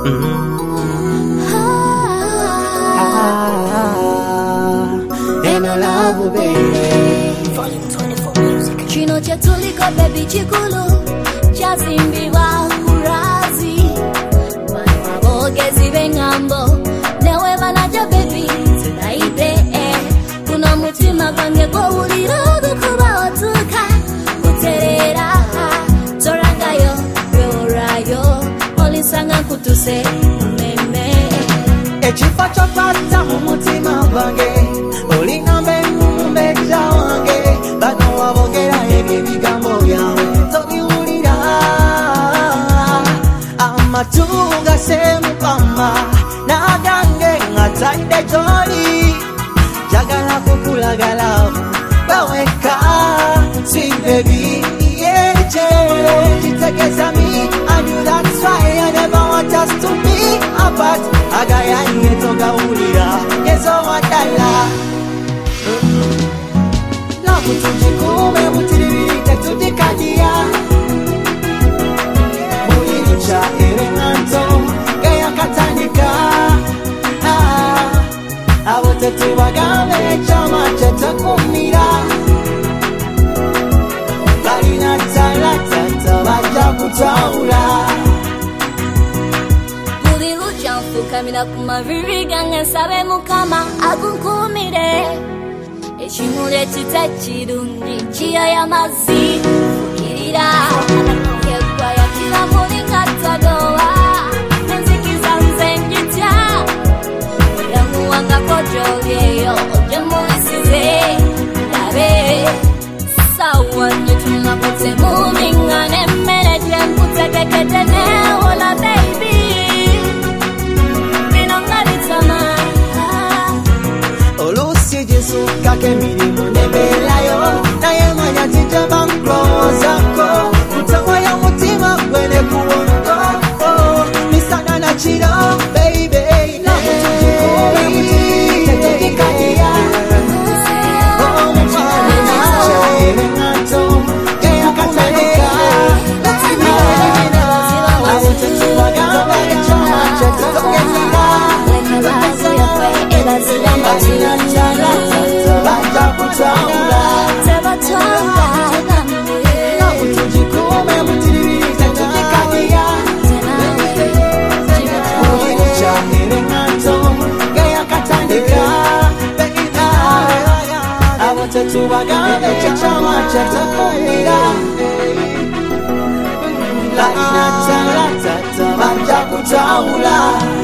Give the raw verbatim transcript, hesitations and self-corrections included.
And I love you, baby. Volume twenty-four music. Chino chetuliko baby chikulu chazimbi wa urazi mabogezi bengambo newe banaja baby tunaide kuna mutima kwange kwa ulira kuba otuka kuterera torangayo beorayo olisanga kutuse meme echifa chopata mumutima wange olingambe mumbe jawange bano wabogera ebye bigambo byawe tobiwulira amatunga semukama nagange ngataide joli jagala kukulagala baweka sweet baby yeche jitegeza me and you that's why I never want us to be apart agaya yetoga ulira yeso watala love tujikume mutiribirite tujikadia muliricha erenganto gaya katandika abo tetubagambe chama chetakumira balina talata baja kutaula muliruja mfukamira kumaviri gange sabe mukama agunkumire echimule chitakirungi chiyaya mazi fukirira yekwa yakira mulinga tadowa nzikiza nzenjitya yamuwanga kojovyeyo ojemulisize labe sawa nyetumapote mumingane mmere jemkutekekete newola baby binongaritama olusi jisuka kemirimu nebelayo naye manya tijaba nklozako mutawa ya mutima gwene kuwondo misana na chiro baby love tujikume mutiribirite tujikadia oh mchana erengato geya katandika abo tetubagambe chama chetutogezira balina talata baja kutaula love tujikume mutiribirite tujikadia muliricha erengato geya katandika abo tetubagambe chama chetakumira balina talata baja kutaula